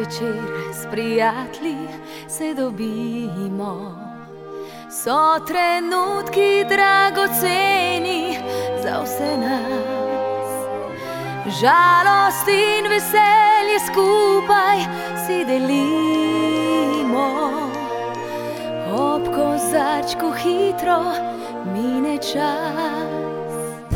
večer s prijatelji se dobimo. So trenutki dragoceni za vse nas, žalost in veselje skupaj si delimo. Ob kozarčku hitro mine čas,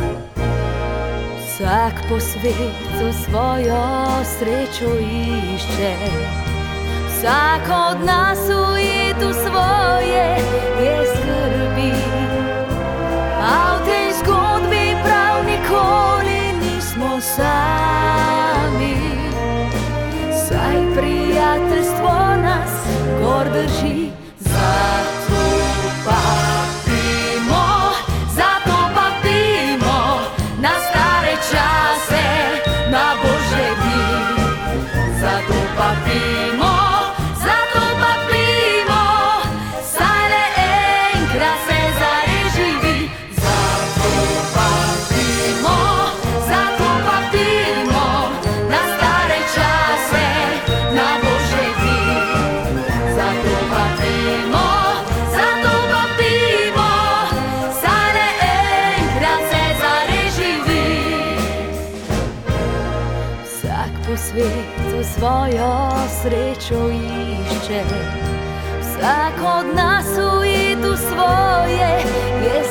vsak po svetu svojo srečo išče. Vsak od nas ujet v svoje je skrbi, a v tej zgodbi prav nikoli nismo sami. Saj prijateljstvo nas gor drži. Zato pa pijmo na stare čase, na božje dni. Zato pa pijmo, saj le enkrat se zares živi. Zato pa pijmo na stare čase, na božje dni. Zato pa pijmo, saj le enkrat se zares živi. Vsak po svetu svojo srečo išče, vsak od nas ujet v svoje je